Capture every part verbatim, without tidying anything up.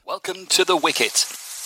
Welcome to The Wicket.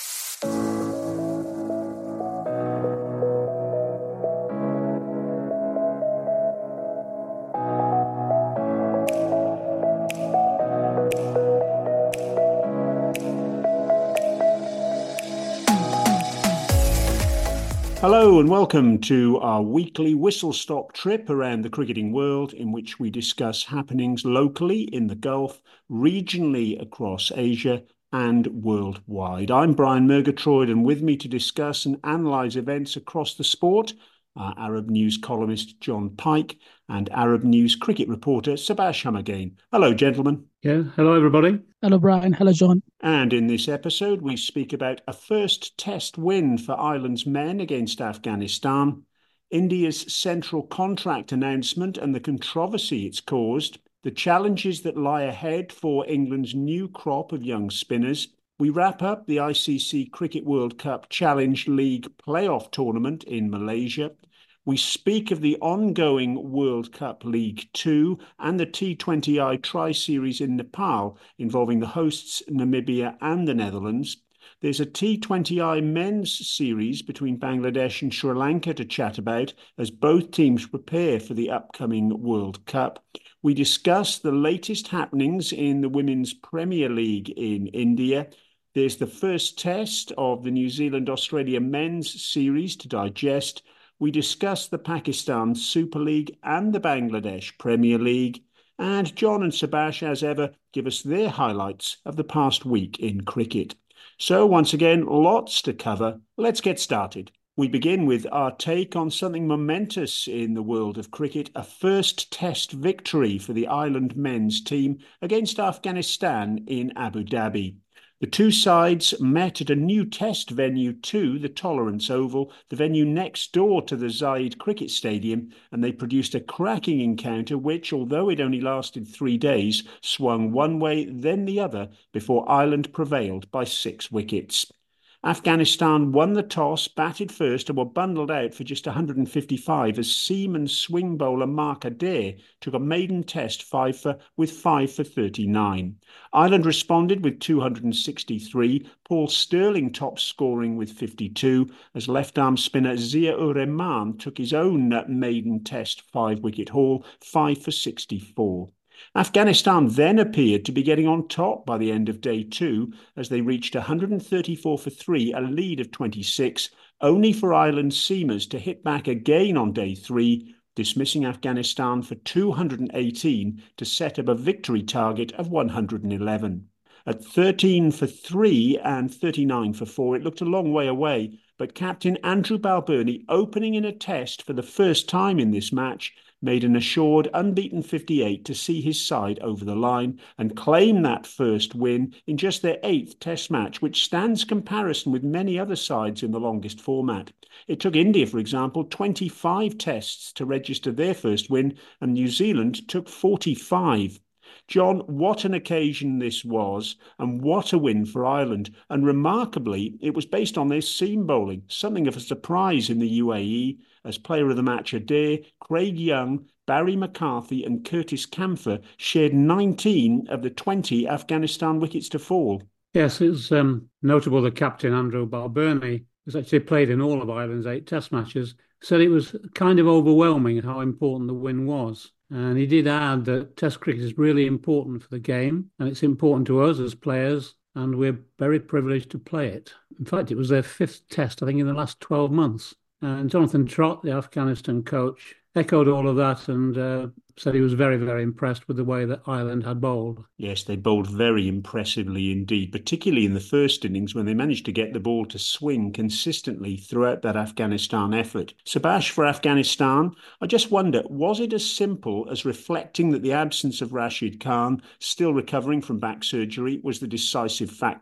Hello and welcome to our weekly whistle-stop trip around the cricketing world, in which we discuss happenings locally in the Gulf, regionally across Asia and worldwide. I'm Brian Murgatroyd, and with me to discuss and analyse events across the sport are Arab News columnist John Pike and Arab News cricket reporter Sabash Hamagain. Hello, gentlemen. Yeah, hello everybody. Hello, Brian. Hello, John. And in this episode, we speak about a first test win for Ireland's men against Afghanistan, India's central contract announcement and the controversy it's caused, the challenges that lie ahead for England's new crop of young spinners. We wrap up the I C C Cricket World Cup Challenge League playoff tournament in Malaysia. We speak of the ongoing World Cup League Two and the T twenty I Tri-Series in Nepal involving the hosts Namibia and the Netherlands. There's a T twenty I men's series between Bangladesh and Sri Lanka to chat about as both teams prepare for the upcoming World Cup. We discuss the latest happenings in the Women's Premier League in India. There's the first test of the New Zealand-Australia men's series to digest. We discuss the Pakistan Super League and the Bangladesh Premier League. And John and Sabash, as ever, give us their highlights of the past week in cricket. So once again, lots to cover. Let's get started. We begin with our take on something momentous in the world of cricket, a first test victory for the Ireland men's team against Afghanistan in Abu Dhabi. The two sides met at a new test venue too, the Tolerance Oval, the venue next door to the Zayed Cricket Stadium, and they produced a cracking encounter which, although it only lasted three days, swung one way then the other before Ireland prevailed by six wickets. Afghanistan won the toss, batted first, and were bundled out for just one hundred fifty-five as seam swing bowler Mark Adair took a maiden test five for with five for thirty-nine. Ireland responded with two hundred sixty-three, Paul Stirling top scoring with fifty-two, as left-arm spinner Zia-ur-Rahman took his own maiden test five-wicket haul, five for sixty-four. Afghanistan then appeared to be getting on top by the end of day two as they reached one hundred thirty-four for three, a lead of twenty-six, only for Ireland's seamers to hit back again on day three, dismissing Afghanistan for two hundred eighteen to set up a victory target of one hundred eleven. At thirteen for three and thirty-nine for four, it looked a long way away, but captain Andrew Balbirnie, opening in a test for the first time in this match, made an assured unbeaten fifty-eight to see his side over the line and claim that first win in just their eighth test match, which stands comparison with many other sides in the longest format. It took India, for example, twenty-five tests to register their first win, and New Zealand took forty-five. John, what an occasion this was, and what a win for Ireland. And remarkably, it was based on their seam bowling, something of a surprise in the U A E, as player of the match Adair, Craig Young, Barry McCarthy and Curtis Camphor shared nineteen of the twenty Afghanistan wickets to fall. Yes, it's um, notable that captain Andrew Balbirnie, who's actually played in all of Ireland's eight test matches, said it was kind of overwhelming how important the win was. And he did add that test cricket is really important for the game, and it's important to us as players, and we're very privileged to play it. In fact, it was their fifth test, I think, in the last twelve months. And Jonathan Trott, the Afghanistan coach, echoed all of that and uh, said he was very, very impressed with the way that Ireland had bowled. Yes, they bowled very impressively indeed, particularly in the first innings when they managed to get the ball to swing consistently throughout that Afghanistan effort. Sabash, for Afghanistan, I just wonder, was it as simple as reflecting that the absence of Rashid Khan, still recovering from back surgery, was the decisive factor?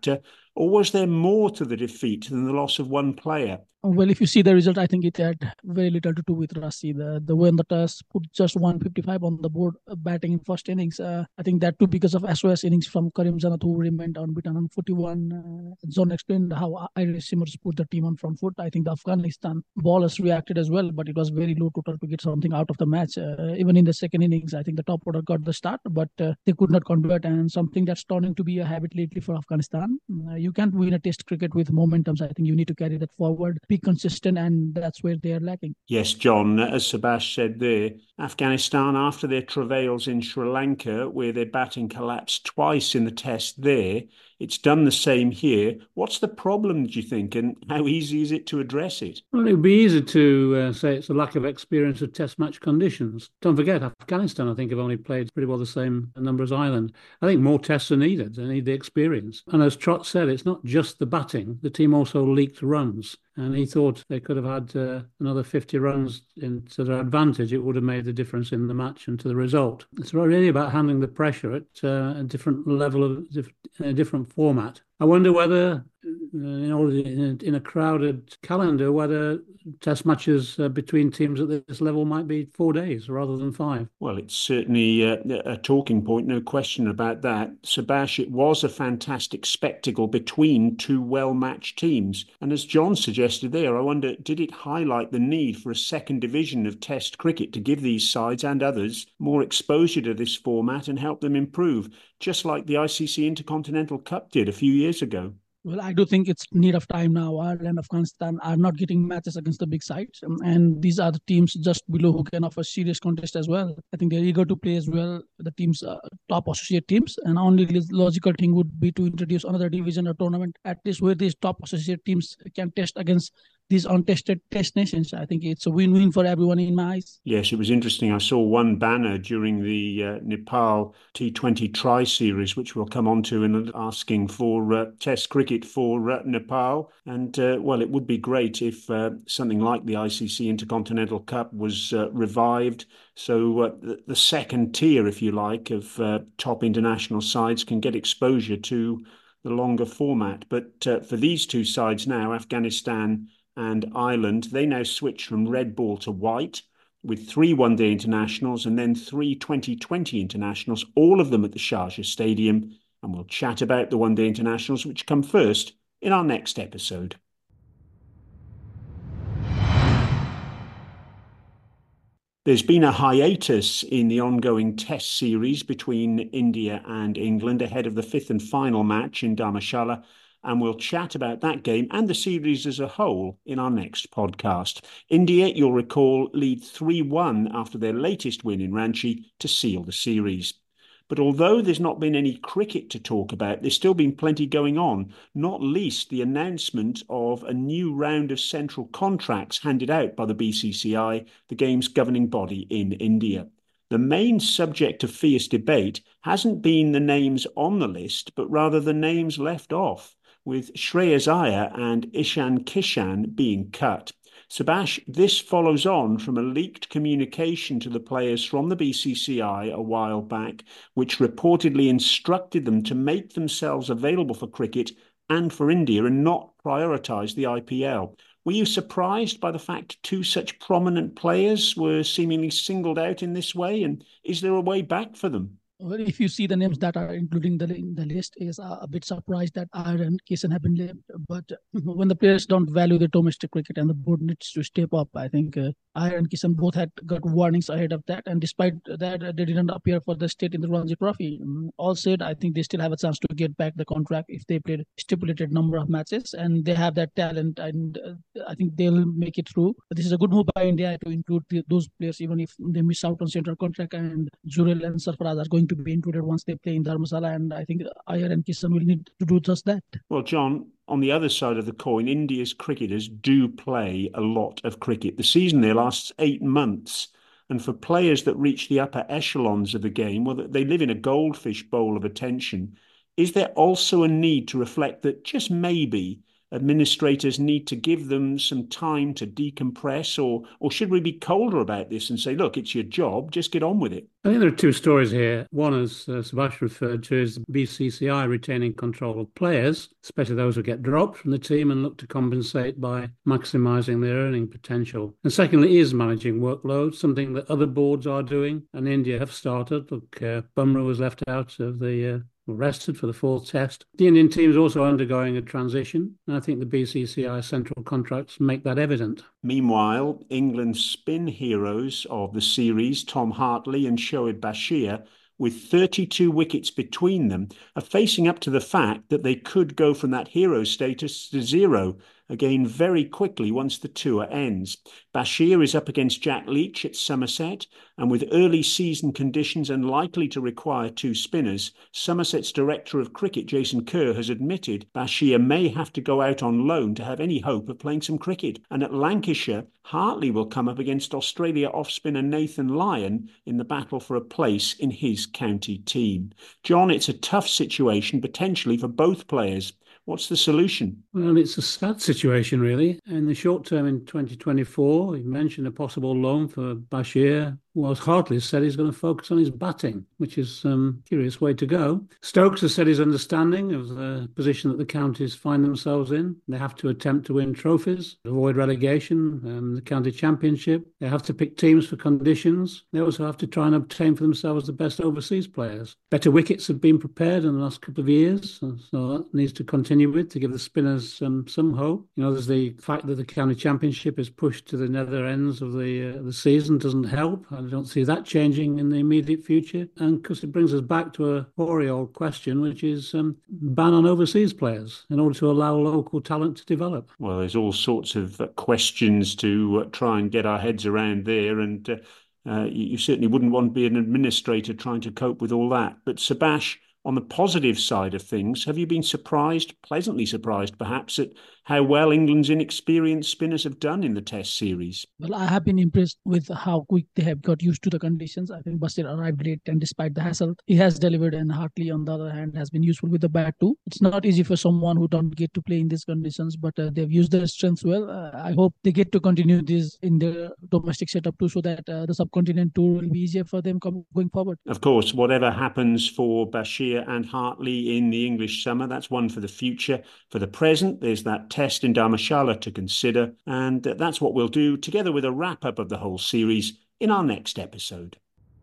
or was there more to the defeat than the loss of one player? Well, if you see the result, I think it had very little to do with Rassi. The the way the Test put just one fifty-five on the board, uh, batting in first innings. Uh, I think that too because of S O S innings from Karim Zanath, who remained unbeaten on forty-one. Uh, John explained how Irish Simmers put the team on front foot. I think the Afghanistan ballers reacted as well, but it was very low total to get something out of the match. Uh, even in the second innings, I think the top order got the start, but uh, they could not convert, and something that's turning to be a habit lately for Afghanistan. Uh, you can't win a Test cricket with momentums. I think you need to carry that forward, be consistent, and that's where they are lacking. Yes, John, as Subhash said there, Afghanistan, after their travails in Sri Lanka, where their batting collapsed twice in the Test there, it's done the same here. What's the problem, do you think, and how easy is it to address it? Well, it would be easy to uh, say it's a lack of experience of Test match conditions. Don't forget, Afghanistan, I think, have only played pretty well the same number as Ireland. I think more tests are needed. They need the experience. And as Trott said, it's not just the batting. The team also leaked runs. And he thought they could have had uh, another fifty runs into their advantage. It would have made the difference in the match and to the result. It's really about handling the pressure at uh, a different level of in a different format. I wonder whether, uh, you know, in a, in a crowded calendar, whether Test matches uh, between teams at this level might be four days rather than five. Well, it's certainly uh, a talking point, no question about that. Subhash, it was a fantastic spectacle between two well-matched teams. And as John suggested there, I wonder, did it highlight the need for a second division of Test cricket to give these sides and others more exposure to this format and help them improve, just like the I C C Intercontinental Cup did a few years ago? Well, I do think it's need of time now. Ireland and Afghanistan are not getting matches against the big sides. Um, and these are the teams just below who can offer serious contest as well. I think they're eager to play as well, the teams, uh, top associate teams. And only logical thing would be to introduce another division or tournament, at least where these top associate teams can test against these untested test nations. I think it's a win-win for everyone in my eyes. Yes, it was interesting. I saw one banner during the uh, Nepal T twenty Tri-Series, which we'll come on to, and asking for uh, Test cricket for uh, Nepal. And, uh, well, it would be great if uh, something like the I C C Intercontinental Cup was uh, revived. So uh, the, the second tier, if you like, of uh, top international sides can get exposure to the longer format. But uh, for these two sides now, Afghanistan and Ireland, they now switch from red ball to white with three one-day internationals and then three twenty twenty internationals, all of them at the Sharjah Stadium. And we'll chat about the one-day internationals, which come first in our next episode. There's been a hiatus in the ongoing Test series between India and England ahead of the fifth and final match in Dharamshala, and we'll chat about that game and the series as a whole in our next podcast. India, you'll recall, lead three one after their latest win in Ranchi to seal the series. But although there's not been any cricket to talk about, there's still been plenty going on, not least the announcement of a new round of central contracts handed out by the B C C I, the game's governing body in India. The main subject of fierce debate hasn't been the names on the list, but rather the names left off, with Shreyas Iyer and Ishan Kishan being cut. Subhash, this follows on from a leaked communication to the players from the B C C I a while back, which reportedly instructed them to make themselves available for cricket and for India and not prioritise the I P L. Were you surprised by the fact two such prominent players were seemingly singled out in this way? And is there a way back for them? Well, if you see the names that are including the the list, is uh, a bit surprised that Iyer and Kishan have been named. But when the players don't value the domestic cricket and the board needs to step up, I think uh, Iyer and Kishan both had got warnings ahead of that. And despite that, uh, they didn't appear for the state in the Ranji Trophy. Um, all said, I think they still have a chance to get back the contract if they played stipulated number of matches, and they have that talent, and uh, I think they'll make it through. But this is a good move by India to include the, those players, even if they miss out on central contract. And Jurel and Sarfaraz are going to be included once they play in Dharamshala, and I think Iyer and Kishan will need to do just that. Well, John, on the other side of the coin, India's cricketers do play a lot of cricket. The season there lasts eight months, and for players that reach the upper echelons of the game, well, they live in a goldfish bowl of attention. Is there also a need to reflect that just maybe administrators need to give them some time to decompress, or or should we be colder about this and say, look, it's your job, just get on with it? I think there are two stories here. One, as uh, Sebastian referred to, is the B C C I retaining control of players, especially those who get dropped from the team, and look to compensate by maximising their earning potential. And secondly is managing workload, something that other boards are doing, and India have started. Look, uh, Bumrah was left out of the... Uh, rested for the fourth test. The Indian team is also undergoing a transition, and I think the B C C I central contracts make that evident. Meanwhile, England's spin heroes of the series, Tom Hartley and Shoaib Bashir, with thirty-two wickets between them, are facing up to the fact that they could go from that hero status to zero again very quickly once the tour ends. Bashir is up against Jack Leach at Somerset, and with early season conditions unlikely to require two spinners, Somerset's director of cricket, Jason Kerr, has admitted Bashir may have to go out on loan to have any hope of playing some cricket. And at Lancashire, Hartley will come up against Australia off-spinner Nathan Lyon in the battle for a place in his county team. John, it's a tough situation potentially for both players. What's the solution? Well, it's a sad situation, really. In the short term in twenty twenty-four, you mentioned a possible loan for Bashir. Well, Hartley said he's going to focus on his batting, which is um, a curious way to go. Stokes has said his understanding of the position that the counties find themselves in. They have to attempt to win trophies, avoid relegation, um, the county championship. They have to pick teams for conditions. They also have to try and obtain for themselves the best overseas players. Better wickets have been prepared in the last couple of years, so, so that needs to continue with to give the spinners um, some hope. You know, there's the fact that the county championship is pushed to the nether ends of the uh, the season doesn't help. I don't see that changing in the immediate future. And because it brings us back to a hoary old question, which is um, ban on overseas players in order to allow local talent to develop. Well, there's all sorts of uh, questions to uh, try and get our heads around there. And uh, uh, you, you certainly wouldn't want to be an administrator trying to cope with all that. But Sebash, on the positive side of things, have you been surprised, pleasantly surprised perhaps, at how well England's inexperienced spinners have done in the Test series? Well, I have been impressed with how quick they have got used to the conditions. I think Bashir arrived late, and despite the hassle, he has delivered, and Hartley, on the other hand, has been useful with the bat too. It's not easy for someone who don't get to play in these conditions, but uh, they've used their strengths well. Uh, I hope they get to continue this in their domestic setup too, so that uh, the subcontinent tour will be easier for them com- going forward. Of course, whatever happens for Bashir and Hartley in the English summer, that's one for the future. For the present, there's that Test in Dharamshala to consider, and that's what we'll do together with a wrap-up of the whole series in our next episode.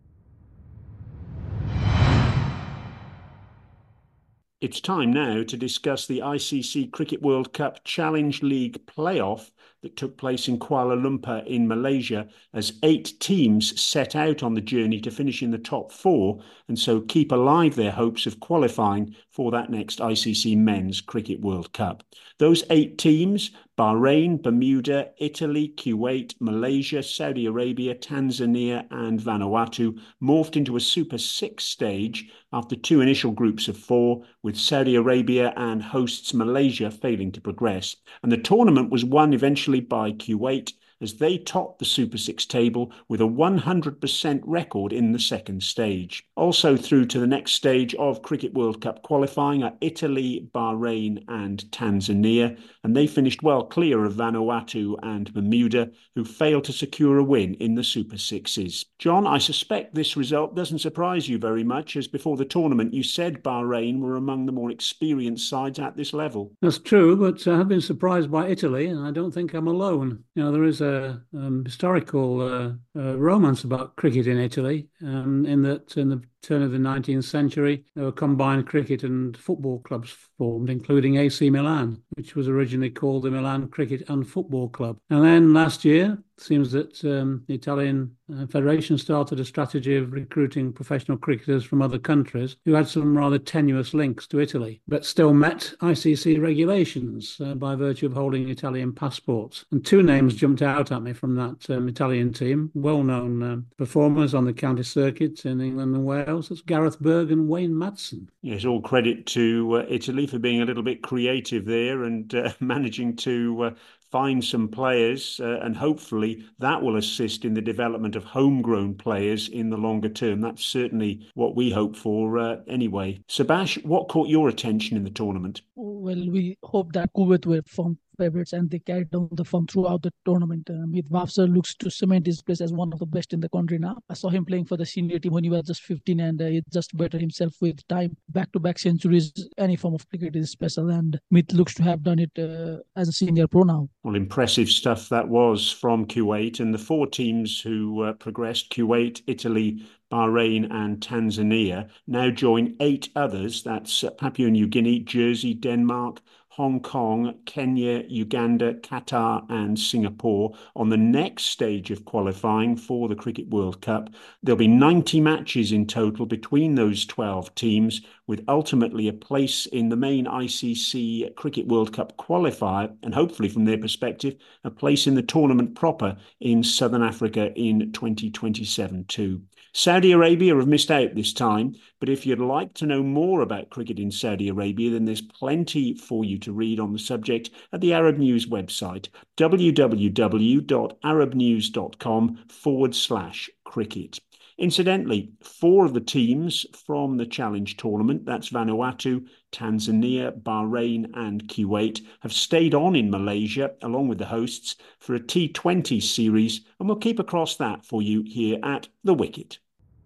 It's time now to discuss the I C C Cricket World Cup Challenge League playoff that took place in Kuala Lumpur in Malaysia, as eight teams set out on the journey to finish in the top four and so keep alive their hopes of qualifying for that next I C C Men's Cricket World Cup. Those eight teams, Bahrain, Bermuda, Italy, Kuwait, Malaysia, Saudi Arabia, Tanzania and Vanuatu, morphed into a Super Six stage after two initial groups of four, with Saudi Arabia and hosts Malaysia failing to progress. And the tournament was won eventually by Kuwait, as they topped the Super Six table with a one hundred percent record in the second stage. Also through to the next stage of Cricket World Cup qualifying are Italy, Bahrain and Tanzania, and they finished well clear of Vanuatu and Bermuda, who failed to secure a win in the Super Sixes. John, I suspect this result doesn't surprise you very much, as before the tournament you said Bahrain were among the more experienced sides at this level. That's true, but I have been surprised by Italy, and I don't think I'm alone. You know, there is a A, um, historical uh, uh, romance about cricket in Italy, um, in that in the turn of the nineteenth century, there were combined cricket and football clubs formed, including A C Milan, which was originally called the Milan Cricket and Football Club. And then last year, it seems that um, the Italian uh, Federation started a strategy of recruiting professional cricketers from other countries who had some rather tenuous links to Italy, but still met I C C regulations uh, by virtue of holding Italian passports. And two names jumped out at me from that um, Italian team, well-known um, performers on the county circuit in England and Wales. That's Gareth Berg and Wayne Madsen. Yes, all credit to uh, Italy for being a little bit creative there and uh, managing to uh, find some players, uh, and hopefully that will assist in the development of homegrown players in the longer term. That's certainly what we hope for uh, anyway. Sebash, what caught your attention in the tournament? Well, we hope that Kuwait will form favorites and they carried down the form throughout the tournament. Uh, Meet Wafser looks to cement his place as one of the best in the country now. I saw him playing for the senior team when he was just fifteen, and uh, he just bettered himself with time. Back-to-back centuries, any form of cricket is special, and Meet looks to have done it uh, as a senior pro now. Well, impressive stuff that was from Kuwait, and the four teams who uh, progressed, Kuwait, Italy, Bahrain and Tanzania, now join eight others. That's uh, Papua New Guinea, Jersey, Denmark, Hong Kong, Kenya, Uganda, Qatar and Singapore on the next stage of qualifying for the Cricket World Cup. There'll be ninety matches in total between those twelve teams, with ultimately a place in the main I C C Cricket World Cup qualifier, and hopefully from their perspective, a place in the tournament proper in Southern Africa in twenty twenty-seven too. Saudi Arabia have missed out this time, but if you'd like to know more about cricket in Saudi Arabia, then there's plenty for you to read on the subject at the Arab News website, www.arabnews.com forward slash cricket. Incidentally, four of the teams from the Challenge tournament, that's Vanuatu, Tanzania, Bahrain and Kuwait, have stayed on in Malaysia along with the hosts for a T twenty series, and we'll keep across that for you here at The Wicket.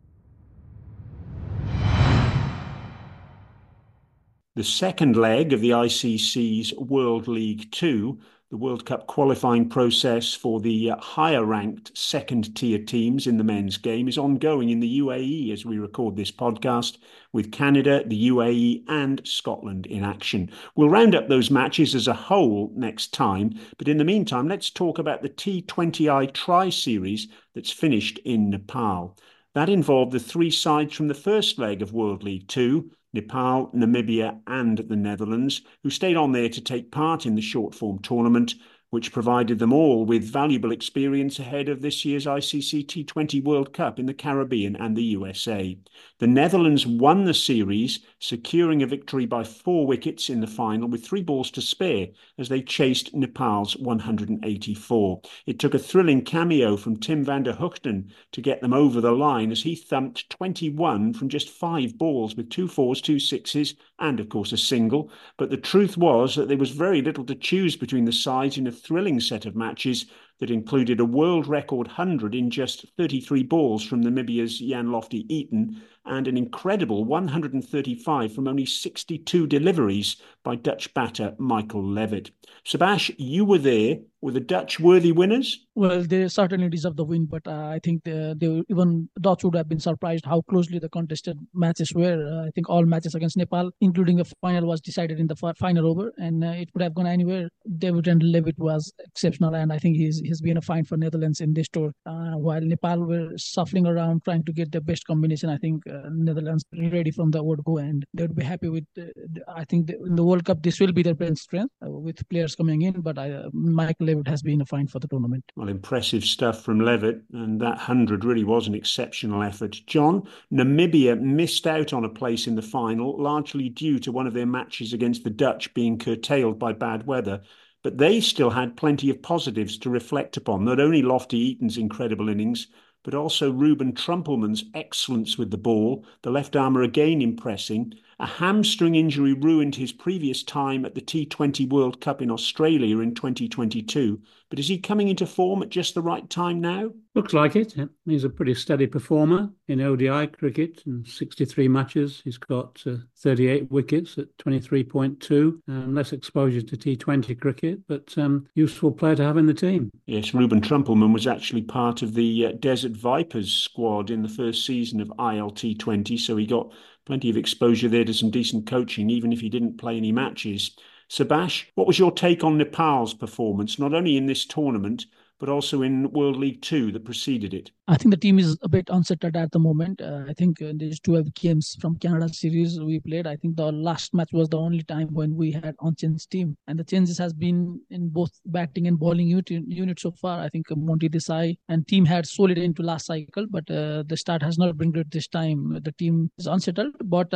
The second leg of the I C C's World League Two, the World Cup qualifying process for the higher-ranked second-tier teams in the men's game, is ongoing in the U A E as we record this podcast, with Canada, the U A E and Scotland in action. We'll round up those matches as a whole next time, but in the meantime, let's talk about the T twenty I Tri-Series that's finished in Nepal. That involved the three sides from the first leg of World League Two, Nepal, Namibia and the Netherlands, who stayed on there to take part in the short-form tournament, which provided them all with valuable experience ahead of this year's I C C T twenty World Cup in the Caribbean and the U S A. The Netherlands won the series, securing a victory by four wickets in the final with three balls to spare as they chased Nepal's one hundred eighty-four. It took a thrilling cameo from Tim van der Hoogten to get them over the line as he thumped twenty-one from just five balls with two fours, two sixes and, of course, a single. But the truth was that there was very little to choose between the sides in a thrilling set of matches that included a world record one hundred in just thirty-three balls from Namibia's Jan Lofty-Eaton and an incredible one hundred thirty-five from only sixty-two deliveries by Dutch batter Michael Levitt. Sebash, you were there. Were the Dutch worthy winners? Well, they certainly deserve the win, but uh, I think they, they even Dutch would have been surprised how closely the contested matches were. Uh, I think all matches against Nepal, including the final, was decided in the fi- final over, and uh, it could have gone anywhere. David and Levitt was exceptional, and I think he's he's been a find for Netherlands in this tour. Uh, while Nepal were shuffling around trying to get the best combination, I think uh, Netherlands ready from the word go, and they would be happy with. Uh, I think the, in the World Cup, this will be their bench strength uh, with players coming in, but I, uh, Michael Levitt has been a find for the tournament. Well, impressive stuff from Levitt, and that one hundred really was an exceptional effort. John, Namibia missed out on a place in the final, largely due to one of their matches against the Dutch being curtailed by bad weather. But they still had plenty of positives to reflect upon, not only Lofty-Eaton's incredible innings, but also Ruben Trumpelmann's excellence with the ball, the left armer again impressing. A hamstring injury ruined his previous time at the T twenty World Cup in Australia in twenty twenty-two. But is he coming into form at just the right time now? Looks like it. He's a pretty steady performer in O D I cricket in sixty-three matches. He's got uh, thirty-eight wickets at twenty-three point two. Um, less exposure to T twenty cricket, but um, useful player to have in the team. Yes, Ruben Trumpelmann was actually part of the uh, Desert Vipers squad in the first season of I L T twenty, so he got plenty of exposure there to some decent coaching, even if he didn't play any matches. Sebash, what was your take on Nepal's performance, not only in this tournament, but also in World League Two that preceded it? I think the team is a bit unsettled at the moment. Uh, I think uh, these twelve games from Canada series we played. I think the last match was the only time when we had unchanged team. And the changes has been in both batting and bowling unit, unit so far. I think Monty Desai and team had solid into last cycle, but uh, the start has not been good this time. The team is unsettled, but uh,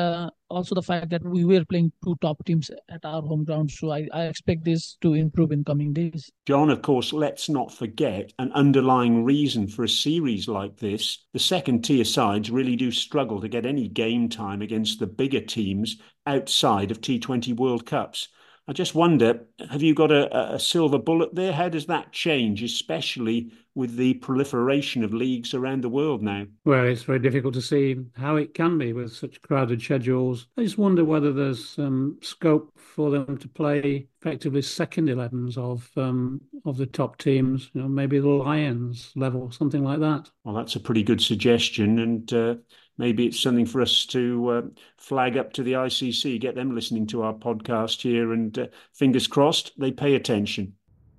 also the fact that we were playing two top teams at our home ground. So I, I expect this to improve in coming days. John, of course, let's not forget an underlying reason for a series like this. The second tier sides really do struggle to get any game time against the bigger teams outside of T twenty World Cups. I just wonder, have you got a, a silver bullet there? How does that change, especially with the proliferation of leagues around the world now? Well, it's very difficult to see how it can be with such crowded schedules. I just wonder whether there's um, scope for them to play effectively second elevens of um, of the top teams, you know, maybe the Lions level, something like that. Well, that's a pretty good suggestion, and uh, maybe it's something for us to uh, flag up to the I C C, get them listening to our podcast here, and uh, fingers crossed they pay attention.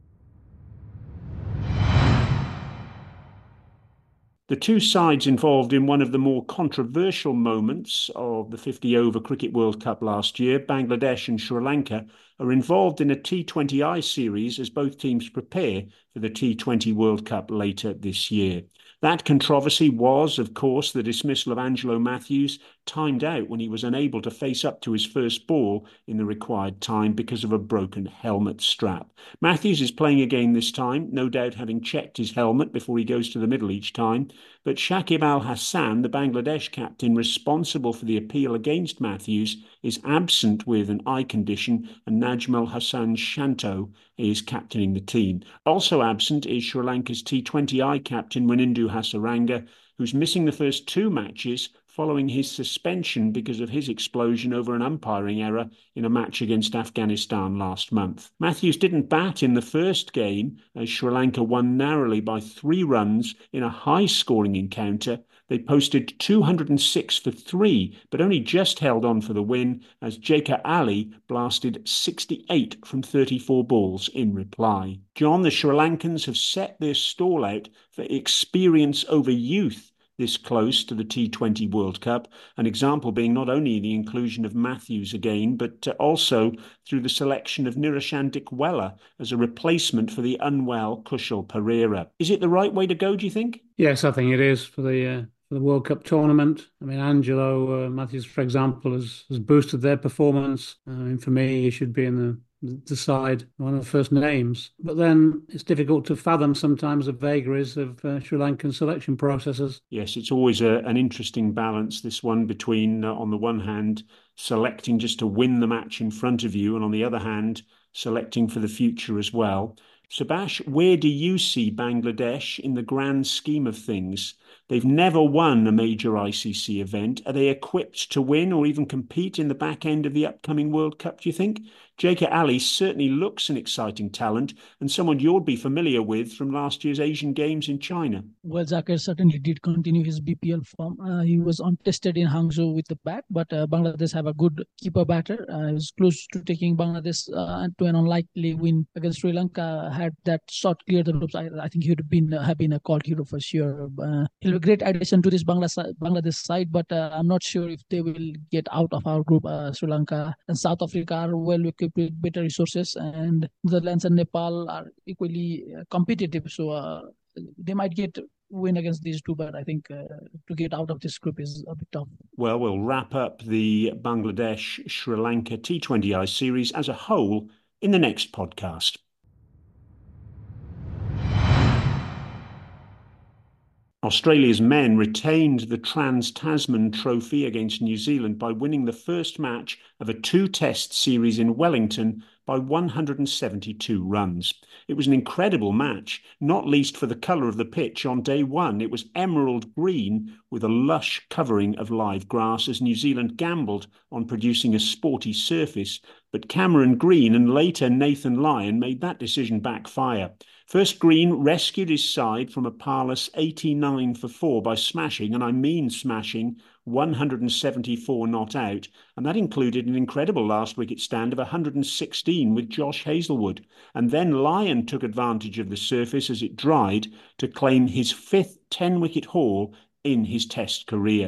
The two sides involved in one of the more controversial moments of the fifty over Cricket World Cup last year, Bangladesh and Sri Lanka, are involved in a T twenty I series as both teams prepare for the T twenty World Cup later this year. That controversy was, of course, the dismissal of Angelo Matthews, timed out when he was unable to face up to his first ball in the required time because of a broken helmet strap. Matthews is playing again this time, no doubt having checked his helmet before he goes to the middle each time. But Shakib Al Hassan, the Bangladesh captain responsible for the appeal against Matthews, is absent with an eye condition, and Najmal Hassan Shanto is captaining the team. Also absent is Sri Lanka's T twenty I captain Wanindu Hasaranga, who's missing the first two matches following his suspension because of his explosion over an umpiring error in a match against Afghanistan last month. Matthews didn't bat in the first game as Sri Lanka won narrowly by three runs in a high-scoring encounter. They posted two hundred six for three, but only just held on for the win as Jaker Ali blasted sixty-eight from thirty-four balls in reply. John, the Sri Lankans have set their stall out for experience over youth this close to the T twenty World Cup, an example being not only the inclusion of Matthews again, but also through the selection of Niroshan Dickwella as a replacement for the unwell Kushal Perera. Is it the right way to go, do you think? Yes, I think it is for the uh, for the World Cup tournament. I mean, Angelo uh, Matthews, for example, has, has boosted their performance. I mean, for me, he should be in the the side, one of the first names. But then it's difficult to fathom sometimes the vagaries of uh, Sri Lankan selection processes. Yes, it's always a, an interesting balance, this one, between, uh, on the one hand, selecting just to win the match in front of you, and on the other hand, selecting for the future as well. Subhash, where do you see Bangladesh in the grand scheme of things? They've never won a major I C C event. Are they equipped to win or even compete in the back end of the upcoming World Cup, do you think? Jaker Ali certainly looks an exciting talent and someone you'll be familiar with from last year's Asian Games in China. Well, Zakir certainly did continue his B P L form. Uh, he was untested in Hangzhou with the bat, but uh, Bangladesh have a good keeper batter. Uh, he was close to taking Bangladesh uh, to an unlikely win against Sri Lanka. Had that shot clear the ropes, I, I think he would have been, uh, have been a called hero for sure. Uh, he'll be a great addition to this Bangladesh, Bangladesh side, but uh, I'm not sure if they will get out of our group. Uh, Sri Lanka and South Africa are well equipped with better resources, and Netherlands and Nepal are equally uh, competitive. So uh, they might get win against these two, but I think uh, to get out of this group is a bit tough. Well, we'll wrap up the Bangladesh-Sri Lanka T twenty I series as a whole in the next podcast. Australia's men retained the Trans-Tasman Trophy against New Zealand by winning the first match of a two-test series in Wellington by one hundred seventy-two runs. It was an incredible match, not least for the colour of the pitch on day one. It was emerald green with a lush covering of live grass as New Zealand gambled on producing a sporty surface, but Cameron Green and later Nathan Lyon made that decision backfire. First, Green rescued his side from a parlous eighty-nine for four by smashing, and I mean smashing, one hundred seventy-four not out, and that included an incredible last wicket stand of one hundred sixteen with Josh Hazlewood. And then Lyon took advantage of the surface as it dried to claim his fifth ten-wicket haul in his Test career.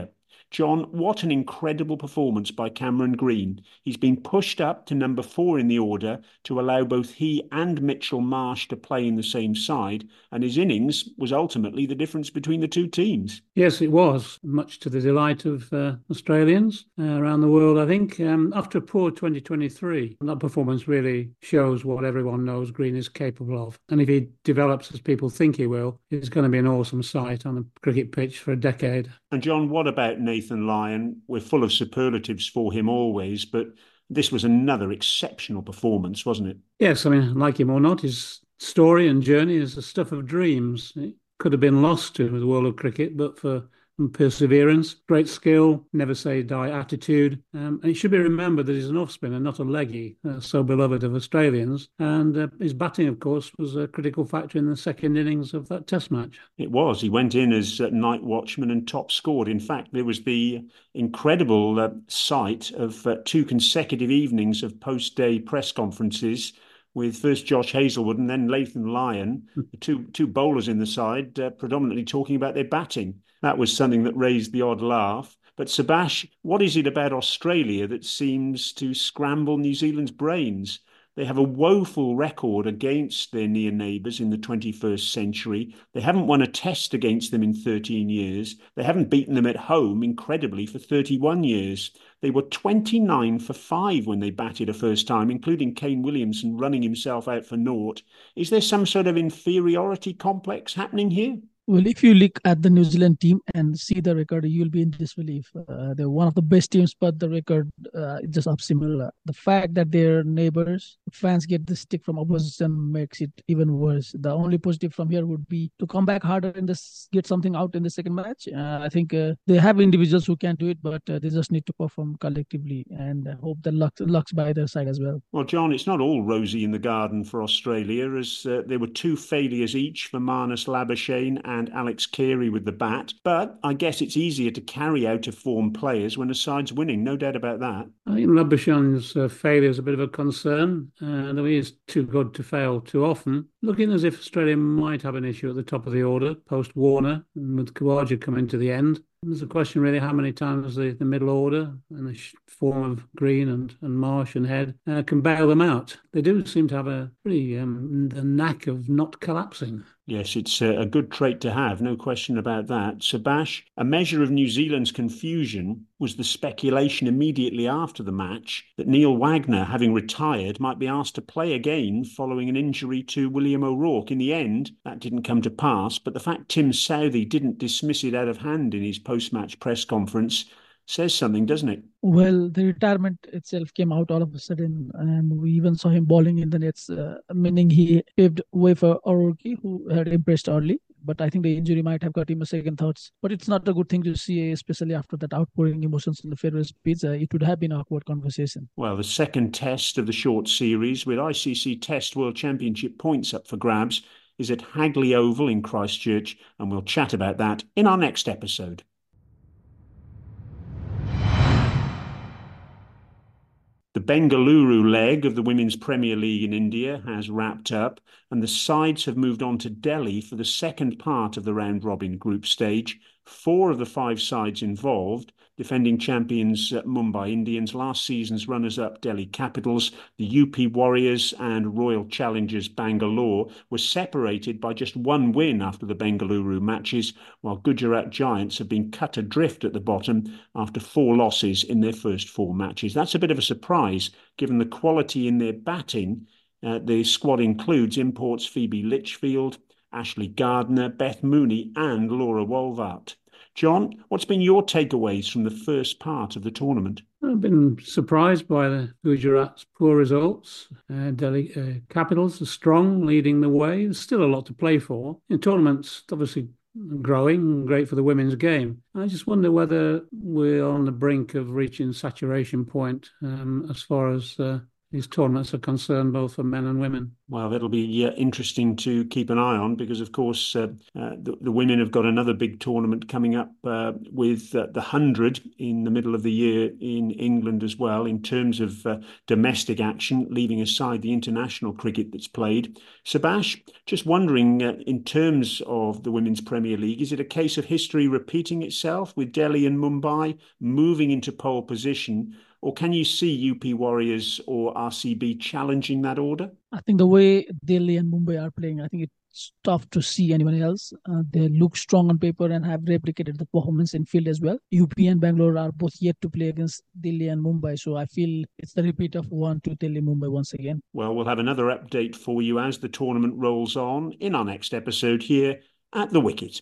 John, what an incredible performance by Cameron Green. He's been pushed up to number four in the order to allow both he and Mitchell Marsh to play in the same side, and his innings was ultimately the difference between the two teams. Yes, it was, much to the delight of uh, Australians uh, around the world, I think. Um, after a poor twenty twenty-three, that performance really shows what everyone knows Green is capable of. And if he develops as people think he will, it's going to be an awesome sight on a cricket pitch for a decade. And John, what about Nathan Lyon? We're full of superlatives for him always, but this was another exceptional performance, wasn't it? Yes, I mean, like him or not, his story and journey is the stuff of dreams. It could have been lost to the world of cricket, but for perseverance, great skill, never say die attitude. Um, and it should be remembered that he's an off spinner, not a leggy, uh, so beloved of Australians. And uh, his batting, of course, was a critical factor in the second innings of that Test match. It was. He went in as uh, night watchman and top scored. In fact, there was the incredible uh, sight of uh, two consecutive evenings of post-day press conferences with first Josh Hazlewood and then Nathan Lyon, the two two bowlers in the side, uh, predominantly talking about their batting. That was something that raised the odd laugh. But Sabash, what is it about Australia that seems to scramble New Zealand's brains? They have a woeful record against their near neighbours in the twenty-first century. They haven't won a test against them in thirteen years. They haven't beaten them at home, incredibly, for thirty-one years. They were twenty-nine for five when they batted a first time, including Kane Williamson running himself out for naught. Is there some sort of inferiority complex happening here? Well, if you look at the New Zealand team and see the record, you'll be in disbelief. Uh, they're one of the best teams, but the record uh, is just up similar. The fact that their neighbors, fans get the stick from opposition makes it even worse. The only positive from here would be to come back harder and this, get something out in the second match. Uh, I think uh, they have individuals who can do it, but uh, they just need to perform collectively and uh, hope the luck, luck's by their side as well. Well, John, it's not all rosy in the garden for Australia, as uh, there were two failures each for Marnus Labuschagne and and Alex Carey with the bat. But I guess it's easier to carry out of form players when a side's winning, no doubt about that. I think Labuschagne's uh, failure is a bit of a concern, uh, though he is too good to fail too often. Looking as if Australia might have an issue at the top of the order, post-Warner, and with Khawaja coming to the end. There's a question really how many times the, the middle order and the form of Green and, and Marsh and Head uh, can bail them out. They do seem to have a pretty um, the knack of not collapsing. Yes, it's a good trait to have, no question about that. Sabash, a measure of New Zealand's confusion was the speculation immediately after the match that Neil Wagner, having retired, might be asked to play again following an injury to William O'Rourke. In the end, that didn't come to pass, but the fact Tim Southee didn't dismiss it out of hand in his post-match press conference says something, doesn't it? Well, the retirement itself came out all of a sudden, and we even saw him bowling in the nets, uh, meaning he paved way for O'Rourke, who had impressed early. But I think the injury might have got him a second thoughts. But it's not a good thing to see, especially after that outpouring emotions in the farewell speech. Uh, it would have been an awkward conversation. Well, the second test of the short series, with I C C Test World Championship points up for grabs, is at Hagley Oval in Christchurch, and we'll chat about that in our next episode. The Bengaluru leg of the Women's Premier League in India has wrapped up, and the sides have moved on to Delhi for the second part of the round-robin group stage. Four of the five sides involved, defending champions uh, Mumbai Indians, last season's runners-up Delhi Capitals, the U P Warriors and Royal Challengers Bangalore, were separated by just one win after the Bengaluru matches, while Gujarat Giants have been cut adrift at the bottom after four losses in their first four matches. That's a bit of a surprise, given the quality in their batting. Uh, the squad includes imports Phoebe Litchfield, Ashley Gardner, Beth Mooney and Laura Wolvart. John, what's been your takeaways from the first part of the tournament? I've been surprised by the Gujarat's poor results. Uh, Delhi uh, Capitals are strong, leading the way. There's still a lot to play for. In tournaments, obviously growing, great for the women's game. I just wonder whether we're on the brink of reaching saturation point um, as far as uh, these tournaments are concerned, both for men and women. Well, that'll be uh, interesting to keep an eye on because, of course, uh, uh, the, the women have got another big tournament coming up uh, with uh, the hundred in the middle of the year in England as well, in terms of uh, domestic action, leaving aside the international cricket that's played. Sabash, just wondering, uh, in terms of the Women's Premier League, is it a case of history repeating itself with Delhi and Mumbai moving into pole position? Or can you see U P Warriors or R C B challenging that order? I think the way Delhi and Mumbai are playing, I think it's tough to see anyone else. Uh, they look strong on paper and have replicated the performance in field as well. U P and Bangalore are both yet to play against Delhi and Mumbai. So I feel it's the repeat of one to Delhi Mumbai once again. Well, we'll have another update for you as the tournament rolls on in our next episode here at The Wicket.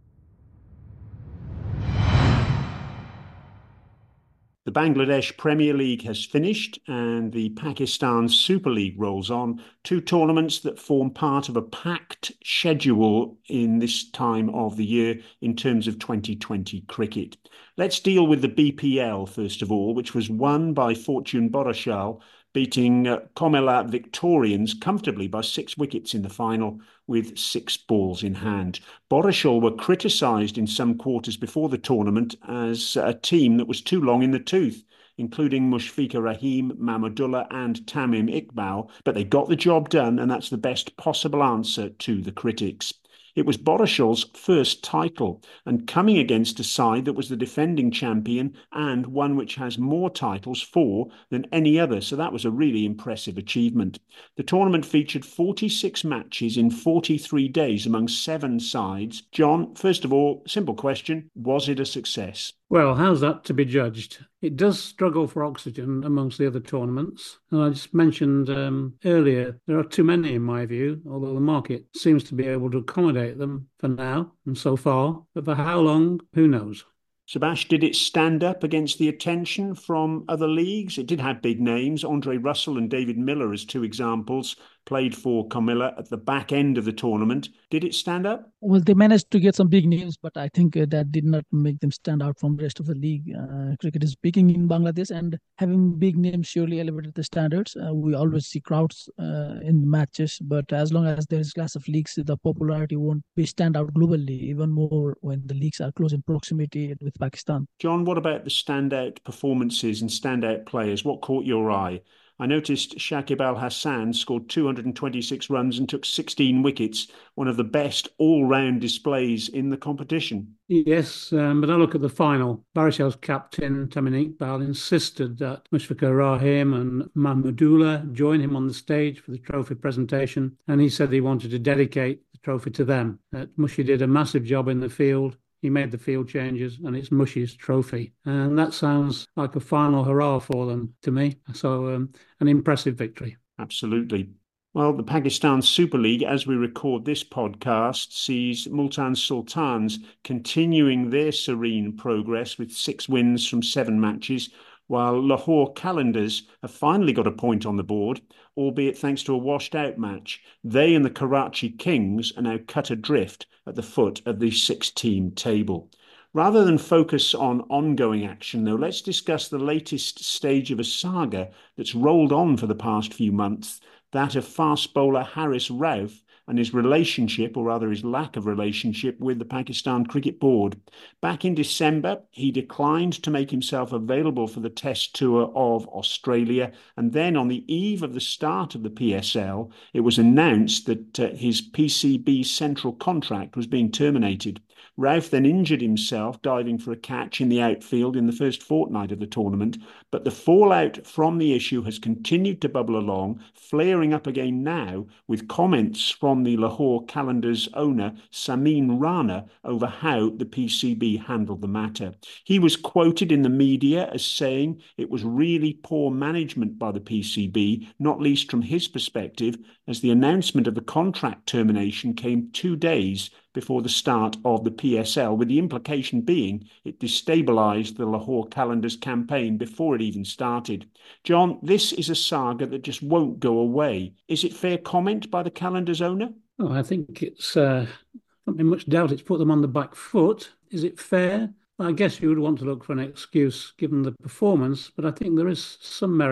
The Bangladesh Premier League has finished and the Pakistan Super League rolls on, two tournaments that form part of a packed schedule in this time of the year in terms of twenty twenty cricket. Let's deal with the B P L first of all, which was won by Fortune Borashal, beating uh, Comilla Victorians comfortably by six wickets in the final with six balls in hand. Borashal were criticised in some quarters before the tournament as a team that was too long in the tooth, including Mushfiqur Rahim, Mahmudullah and Tamim Iqbal, but they got the job done, and that's the best possible answer to the critics. It was Borashal's first title, and coming against a side that was the defending champion and one which has more titles, four, than any other, so that was a really impressive achievement. The tournament featured forty-six matches in forty-three days among seven sides. John, first of all, simple question, was it a success? Well, how's that to be judged? It does struggle for oxygen amongst the other tournaments. And I just mentioned um, earlier, there are too many in my view, although the market seems to be able to accommodate them for now and so far. But for how long, who knows? Sabash, did it stand up against the attention from other leagues? It did have big names. Andre Russell and David Miller, as two examples, played for Comilla at the back end of the tournament. Did it stand up? Well, they managed to get some big names, but I think uh, that did not make them stand out from the rest of the league. Uh, cricket is peaking in Bangladesh, and having big names surely elevated the standards. Uh, we always see crowds uh, in matches, but as long as there is class of leagues, the popularity won't be stand out globally, even more when the leagues are close in proximity with Pakistan. John, what about the standout performances and standout players? What caught your eye? I noticed Shakib Al Hassan scored two hundred twenty-six runs and took sixteen wickets, one of the best all-round displays in the competition. Yes, um, but I look at the final. Barishal's captain, Tamim Iqbal, insisted that Mushfiqur Rahim and Mahmudullah join him on the stage for the trophy presentation, and he said he wanted to dedicate the trophy to them. That Mushi did a massive job in the field. He made the field changes, and it's Mushi's trophy. And that sounds like a final hurrah for them to me. So um, an impressive victory. Absolutely. Well, the Pakistan Super League, as we record this podcast, sees Multan Sultans continuing their serene progress with six wins from seven matches, while Lahore Qalandars have finally got a point on the board, albeit thanks to a washed-out match. They and the Karachi Kings are now cut adrift at the foot of the six-team table. Rather than focus on ongoing action, though, let's discuss the latest stage of a saga that's rolled on for the past few months, that of fast bowler Haris Rauf and his relationship, or rather his lack of relationship, with the Pakistan Cricket Board. Back in December, he declined to make himself available for the Test Tour of Australia, and then on the eve of the start of the P S L, it was announced that uh, his P C B central contract was being terminated. Rauf then injured himself diving for a catch in the outfield in the first fortnight of the tournament, but the fallout from the issue has continued to bubble along, flaring up again now with comments from the Lahore Qalandars owner Samin Rana over how the P C B handled the matter. He was quoted in the media as saying it was really poor management by the P C B, not least from his perspective, as the announcement of the contract termination came two days before the start of the P S L, with the implication being it destabilised the Lahore Qalandars campaign before it even started. John, this is a saga that just won't go away. Is it fair comment by the Qalandars owner? Oh, I think it's, uh, not been much doubt it's put them on the back foot. Is it fair? I guess you would want to look for an excuse given the performance, but I think there is some merit.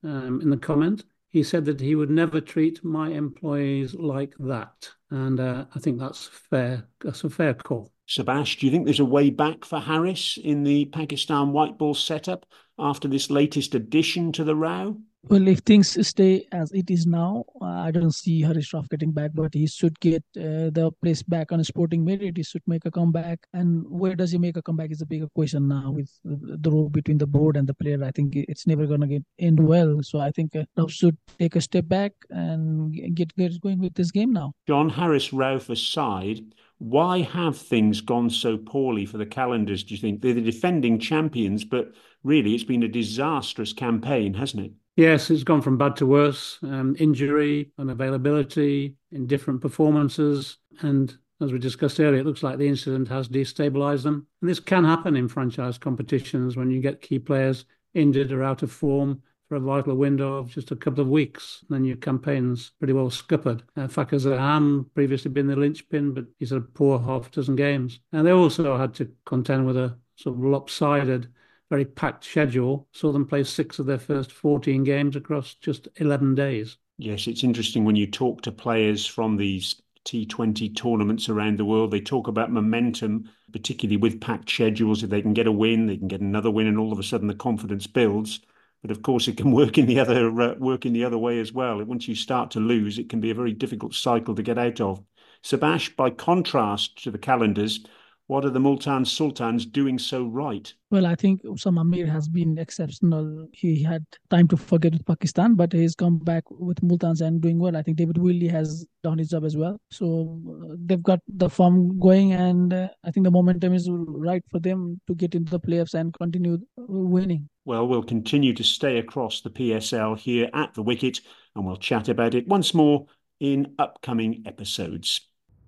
um, in the comment. He said that he would never treat my employees like that. And uh, I think that's fair. That's a fair call. Sabash, do you think there's a way back for Harris in the Pakistan white ball setup after this latest addition to the row? Well, if things stay as it is now, uh, I don't see Harish Rauf getting back, but he should get uh, the place back on a sporting merit. He should make a comeback. And where does he make a comeback is a bigger question now with the, the role between the board and the player. I think it's never going to get end well. So I think uh, Rauf should take a step back and get, get going with this game now. John, Harris Rauf aside, why have things gone so poorly for the Calendars, do you think? They're the defending champions, but really it's been a disastrous campaign, hasn't it? Yes, it's gone from bad to worse. Um, injury, unavailability, indifferent performances. And as we discussed earlier, it looks like the incident has destabilised them. And this can happen in franchise competitions when you get key players injured or out of form for a vital window of just a couple of weeks. Then your campaign's pretty well scuppered. Uh, Fakhar Zaham previously been the linchpin, but he's had a poor half dozen games. And they also had to contend with a sort of lopsided, very packed schedule, saw them play six of their first fourteen games across just eleven days. Yes, it's interesting when you talk to players from these T twenty tournaments around the world. They talk about momentum, particularly with packed schedules. If they can get a win, they can get another win, and all of a sudden the confidence builds. But of course, it can work in the other uh, work in the other way as well. Once you start to lose, it can be a very difficult cycle to get out of. Sabash, by contrast to the Calendars, what are the Multan Sultans doing so right? Well, I think Usama Mir has been exceptional. He had time to forget with Pakistan, but he's come back with Multans and doing well. I think David Willey has done his job as well. So uh, they've got the form going, and uh, I think the momentum is right for them to get into the playoffs and continue winning. Well, we'll continue to stay across the P S L here at The Wicket, and we'll chat about it once more in upcoming episodes.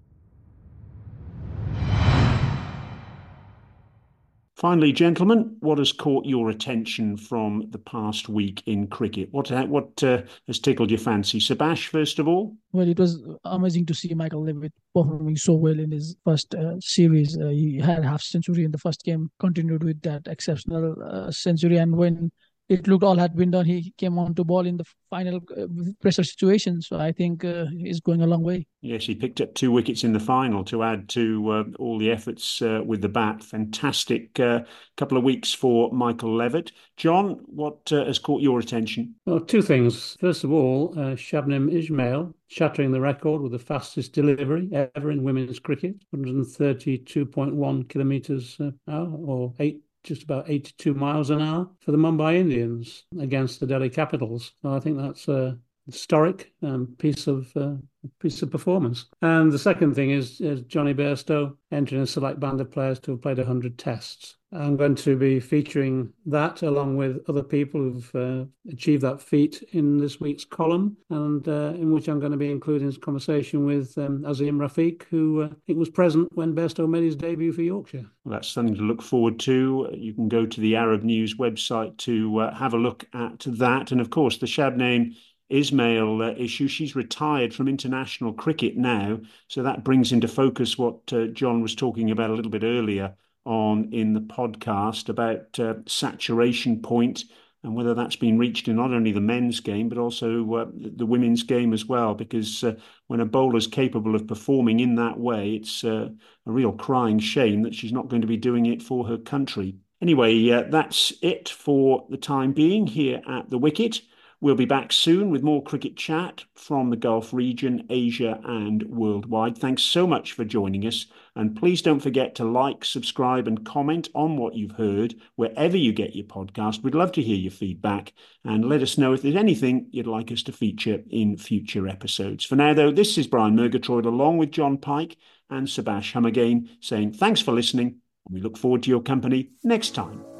Finally, gentlemen, what has caught your attention from the past week in cricket? What what uh, has tickled your fancy? Sabash, first of all? Well, it was amazing to see Michael Levitt performing so well in his first uh, series. Uh, he had half century in the first game, continued with that exceptional uh, century, and when it looked all had been done, he came on to ball in the final uh, pressure situation. So I think uh, he's going a long way. Yes, he picked up two wickets in the final to add to uh, all the efforts uh, with the bat. Fantastic uh, couple of weeks for Michael Levitt. John, what uh, has caught your attention? Well, two things. First of all, uh, Shabnim Ismail shattering the record with the fastest delivery ever in women's cricket, one hundred thirty-two point one kilometres per hour, or eight. just about eighty-two miles an hour for the Mumbai Indians against the Delhi Capitals. So I think that's a historic um, piece of uh, piece of performance. And the second thing is, is Johnny Bairstow entering a select band of players to have played one hundred tests. I'm going to be featuring that along with other people who've uh, achieved that feat in this week's column, and uh, in which I'm going to be including a conversation with um, Azim Rafiq, who uh, I think was present when Bairstow made his debut for Yorkshire. Well, that's something to look forward to. You can go to the Arab News website to uh, have a look at that. And of course, the Shabnim Ismail uh, issue. She's retired from international cricket now. So that brings into focus what uh, John was talking about a little bit earlier on in the podcast about uh, saturation point and whether that's been reached in not only the men's game, but also uh, the women's game as well. Because uh, when a bowler's capable of performing in that way, it's uh, a real crying shame that she's not going to be doing it for her country. Anyway, uh, that's it for the time being here at The Wicket. We'll be back soon with more cricket chat from the Gulf region, Asia and worldwide. Thanks so much for joining us. And please don't forget to like, subscribe and comment on what you've heard wherever you get your podcast. We'd love to hear your feedback and let us know if there's anything you'd like us to feature in future episodes. For now, though, this is Brian Murgatroyd along with John Pike and Sabash Hum again saying thanks for listening. And we look forward to your company next time.